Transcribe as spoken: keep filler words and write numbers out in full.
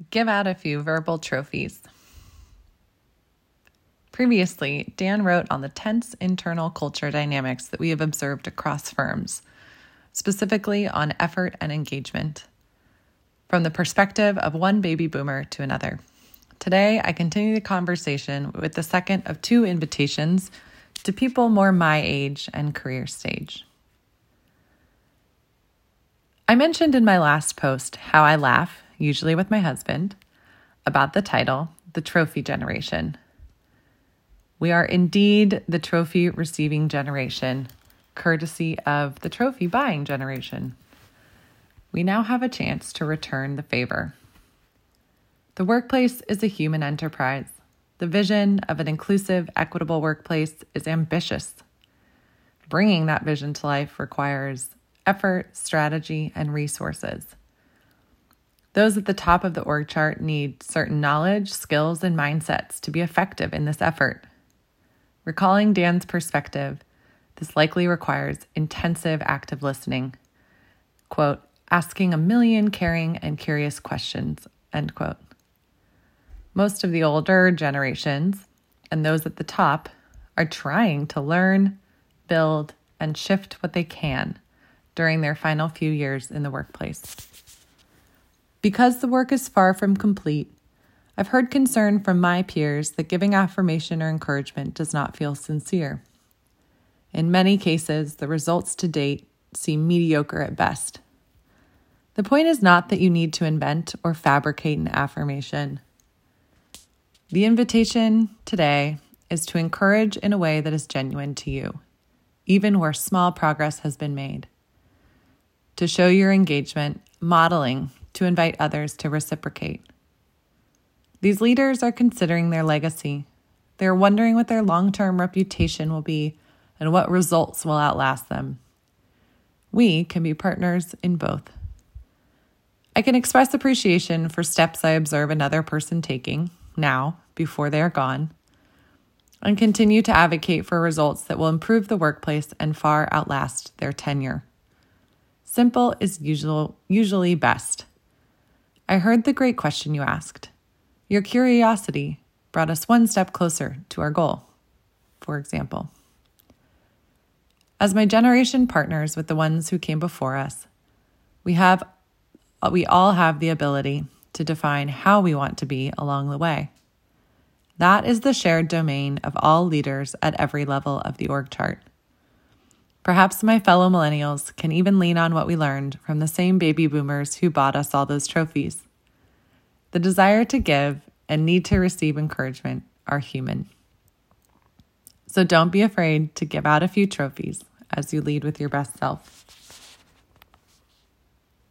Give out a few verbal trophies. Previously, Dan wrote on the tense internal culture dynamics that we have observed across firms, specifically on effort and engagement, from the perspective of one baby boomer to another. Today, I continue the conversation with the second of two invitations to people more my age and career stage. I mentioned in my last post how I laugh, usually with my husband, about the title, The Trophy Generation. We are indeed the trophy receiving generation, courtesy of the trophy buying generation. We now have a chance to return the favor. The workplace is a human enterprise. The vision of an inclusive, equitable workplace is ambitious. Bringing that vision to life requires effort, strategy, and resources. Those at the top of the org chart need certain knowledge, skills, and mindsets to be effective in this effort. Recalling Dan's perspective, this likely requires intensive active listening. Quote, asking a million caring and curious questions, end quote. Most of the older generations, and those at the top, are trying to learn, build, and shift what they can during their final few years in the workplace. Because the work is far from complete, I've heard concern from my peers that giving affirmation or encouragement does not feel sincere. In many cases, the results to date seem mediocre at best. The point is not that you need to invent or fabricate an affirmation. The invitation today is to encourage in a way that is genuine to you, even where small progress has been made. To show your engagement, modeling, to invite others to reciprocate. These leaders are considering their legacy. They're wondering what their long-term reputation will be and what results will outlast them. We can be partners in both. I can express appreciation for steps I observe another person taking now, before they are gone, and continue to advocate for results that will improve the workplace and far outlast their tenure. Simple is usual, usually best. I heard the great question you asked. Your curiosity brought us one step closer to our goal, for example. As my generation partners with the ones who came before us, we have, we all have the ability to define how we want to be along the way. That is the shared domain of all leaders at every level of the org chart. Perhaps my fellow millennials can even lean on what we learned from the same baby boomers who bought us all those trophies. The desire to give and need to receive encouragement are human. So don't be afraid to give out a few trophies as you lead with your best self.